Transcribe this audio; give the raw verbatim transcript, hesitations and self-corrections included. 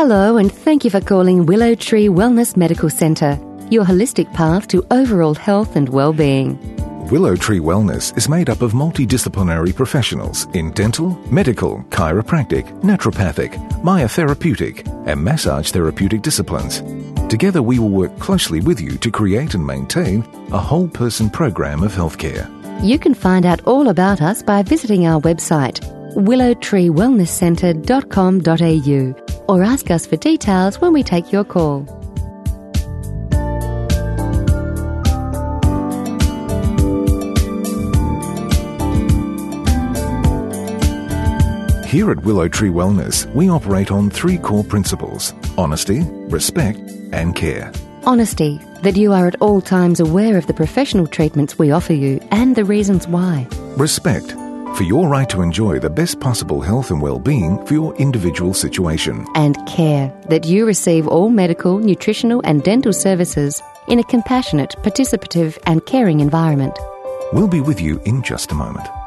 Hello, and thank you for calling Willow Tree Wellness Medical Centre, your holistic path to overall health and well-being. Willow Tree Wellness is made up of multidisciplinary professionals in dental, medical, chiropractic, naturopathic, myotherapeutic, and massage therapeutic disciplines. Together we will work closely with you to create and maintain a whole-person program of healthcare. You can find out all about us by visiting our website, willow tree wellness centre dot com dot a u, or ask us for details when we take your call. Here at Willow Tree Wellness, we operate on three core principles: honesty, respect, and care. Honesty, that you are at all times aware of the professional treatments we offer you and the reasons why. Respect, for your right to enjoy the best possible health and well-being for your individual situation. And care, that you receive all medical, nutritional and dental services in a compassionate, participative and caring environment. We'll be with you in just a moment.